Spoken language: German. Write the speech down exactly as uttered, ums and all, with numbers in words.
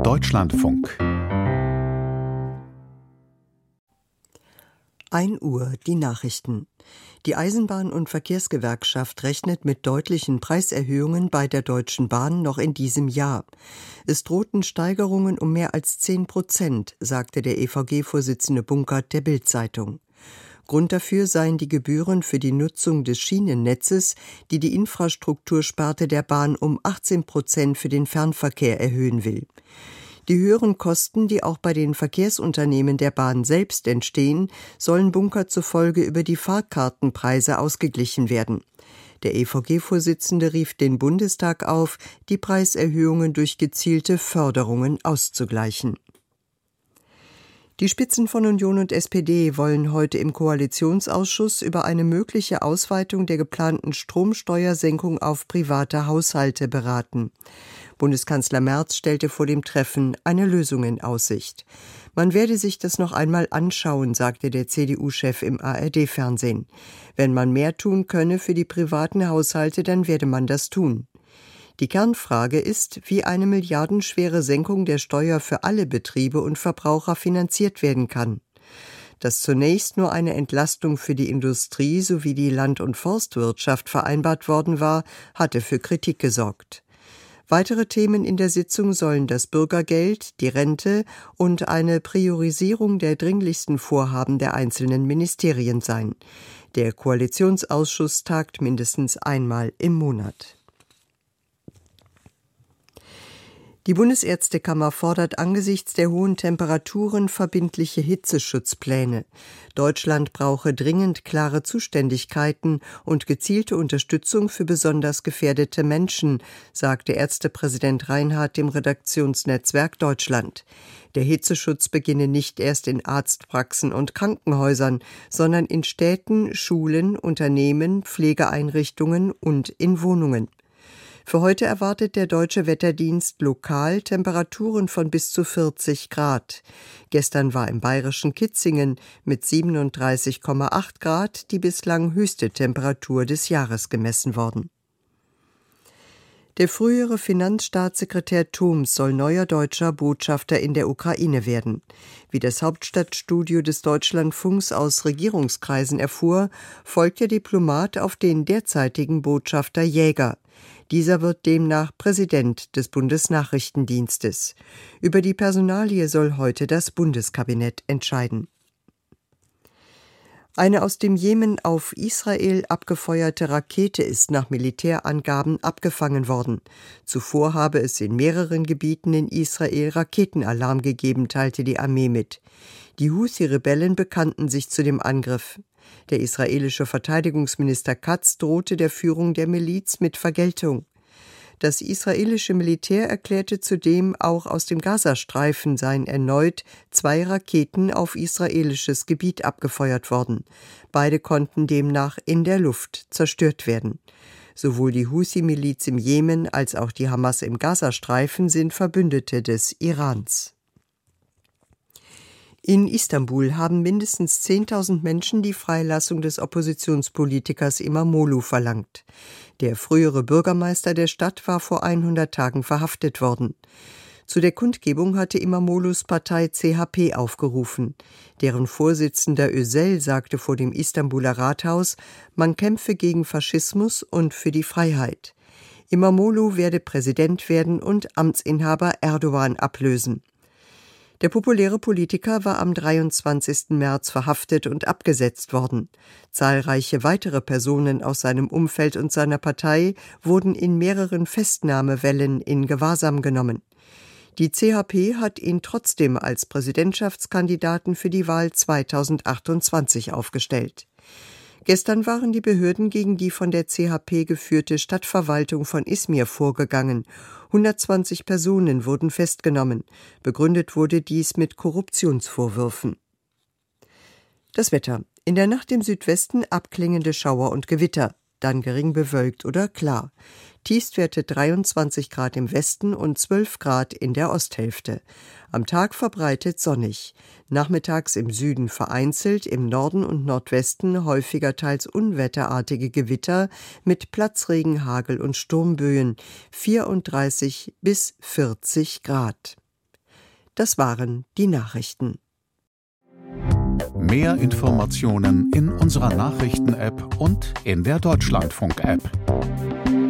Deutschlandfunk. ein Uhr die Nachrichten. Die Eisenbahn- und Verkehrsgewerkschaft rechnet mit deutlichen Preiserhöhungen bei der Deutschen Bahn noch in diesem Jahr. Es drohten Steigerungen um mehr als zehn Prozent, sagte der E V G-Vorsitzende Bunkert der Bild-Zeitung. Grund dafür seien die Gebühren für die Nutzung des Schienennetzes, die die Infrastruktursparte der Bahn um achtzehn Prozent für den Fernverkehr erhöhen will. Die höheren Kosten, die auch bei den Verkehrsunternehmen der Bahn selbst entstehen, sollen Bunkert zufolge über die Fahrkartenpreise ausgeglichen werden. Der E V G-Vorsitzende rief den Bundestag auf, die Preiserhöhungen durch gezielte Förderungen auszugleichen. Die Spitzen von Union und S P D wollen heute im Koalitionsausschuss über eine mögliche Ausweitung der geplanten Stromsteuersenkung auf private Haushalte beraten. Bundeskanzler Merz stellte vor dem Treffen eine Lösung in Aussicht. Man werde sich das noch einmal anschauen, sagte der C D U-Chef im A R D-Fernsehen. Wenn man mehr tun könne für die privaten Haushalte, dann werde man das tun. Die Kernfrage ist, wie eine milliardenschwere Senkung der Steuer für alle Betriebe und Verbraucher finanziert werden kann. Dass zunächst nur eine Entlastung für die Industrie sowie die Land- und Forstwirtschaft vereinbart worden war, hatte für Kritik gesorgt. Weitere Themen in der Sitzung sollen das Bürgergeld, die Rente und eine Priorisierung der dringlichsten Vorhaben der einzelnen Ministerien sein. Der Koalitionsausschuss tagt mindestens einmal im Monat. Die Bundesärztekammer fordert angesichts der hohen Temperaturen verbindliche Hitzeschutzpläne. Deutschland brauche dringend klare Zuständigkeiten und gezielte Unterstützung für besonders gefährdete Menschen, sagte Ärztepräsident Reinhardt dem Redaktionsnetzwerk Deutschland. Der Hitzeschutz beginne nicht erst in Arztpraxen und Krankenhäusern, sondern in Städten, Schulen, Unternehmen, Pflegeeinrichtungen und in Wohnungen. Für heute erwartet der Deutsche Wetterdienst lokal Temperaturen von bis zu vierzig Grad. Gestern war im bayerischen Kitzingen mit siebenunddreißig Komma acht Grad die bislang höchste Temperatur des Jahres gemessen worden. Der frühere Finanzstaatssekretär Thoms soll neuer deutscher Botschafter in der Ukraine werden. Wie das Hauptstadtstudio des Deutschlandfunks aus Regierungskreisen erfuhr, folgt der Diplomat auf den derzeitigen Botschafter Jäger. Dieser wird demnach Präsident des Bundesnachrichtendienstes. Über die Personalie soll heute das Bundeskabinett entscheiden. Eine aus dem Jemen auf Israel abgefeuerte Rakete ist nach Militärangaben abgefangen worden. Zuvor habe es in mehreren Gebieten in Israel Raketenalarm gegeben, teilte die Armee mit. Die Huthi-Rebellen bekannten sich zu dem Angriff. Der israelische Verteidigungsminister Katz drohte der Führung der Miliz mit Vergeltung. Das israelische Militär erklärte zudem, auch aus dem Gazastreifen seien erneut zwei Raketen auf israelisches Gebiet abgefeuert worden. Beide konnten demnach in der Luft zerstört werden. Sowohl die Huthi-Miliz im Jemen als auch die Hamas im Gazastreifen sind Verbündete des Irans. In Istanbul haben mindestens zehntausend Menschen die Freilassung des Oppositionspolitikers İmamoğlu verlangt. Der frühere Bürgermeister der Stadt war vor hundert Tagen verhaftet worden. Zu der Kundgebung hatte İmamoğlu's Partei C H P aufgerufen. Deren Vorsitzender Özel sagte vor dem Istanbuler Rathaus, man kämpfe gegen Faschismus und für die Freiheit. İmamoğlu werde Präsident werden und Amtsinhaber Erdogan ablösen. Der populäre Politiker war am dreiundzwanzigsten März verhaftet und abgesetzt worden. Zahlreiche weitere Personen aus seinem Umfeld und seiner Partei wurden in mehreren Festnahmewellen in Gewahrsam genommen. Die C H P hat ihn trotzdem als Präsidentschaftskandidaten für die Wahl zweitausendachtundzwanzig aufgestellt. Gestern waren die Behörden gegen die von der C H P geführte Stadtverwaltung von Izmir vorgegangen. hundertzwanzig Personen wurden festgenommen. Begründet wurde dies mit Korruptionsvorwürfen. Das Wetter. In der Nacht im Südwesten abklingende Schauer und Gewitter, dann gering bewölkt oder klar. Tiefstwerte dreiundzwanzig Grad im Westen und zwölf Grad in der Osthälfte. Am Tag verbreitet sonnig. Nachmittags im Süden vereinzelt, im Norden und Nordwesten häufiger teils unwetterartige Gewitter mit Platzregen, Hagel und Sturmböen. vierunddreißig bis vierzig Grad. Das waren die Nachrichten. Mehr Informationen in unserer Nachrichten-App und in der Deutschlandfunk-App.